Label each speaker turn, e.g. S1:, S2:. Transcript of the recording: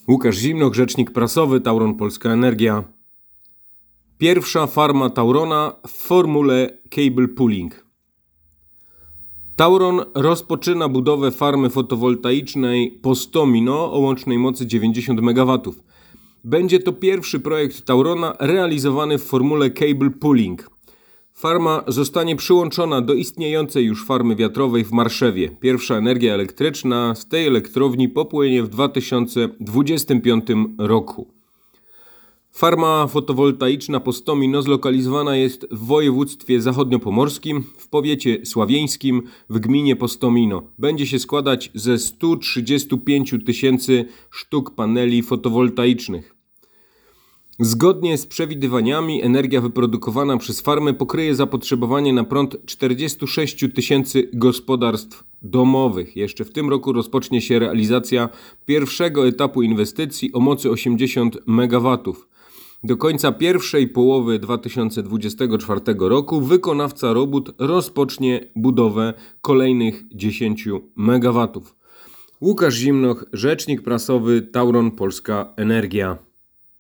S1: Łukasz Zimnoch, rzecznik prasowy, Tauron Polska Energia. Pierwsza farma Taurona w formule cable pooling. Tauron rozpoczyna budowę farmy fotowoltaicznej Postomino o łącznej mocy 90 MW. Będzie to pierwszy projekt Taurona realizowany w formule cable pooling. Farma zostanie przyłączona do istniejącej już farmy wiatrowej w Marszewie. Pierwsza energia elektryczna z tej elektrowni popłynie w 2025 roku. Farma fotowoltaiczna Postomino zlokalizowana jest w województwie zachodniopomorskim, w powiecie sławieńskim, w gminie Postomino. Będzie się składać ze 135 000 sztuk paneli fotowoltaicznych. Zgodnie z przewidywaniami energia wyprodukowana przez farmę pokryje zapotrzebowanie na prąd 46 000 gospodarstw domowych. Jeszcze w tym roku rozpocznie się realizacja pierwszego etapu inwestycji o mocy 80 MW. Do końca pierwszej połowy 2024 roku wykonawca robót rozpocznie budowę kolejnych 10 MW. Łukasz Zimnoch, rzecznik prasowy, Tauron Polska Energia.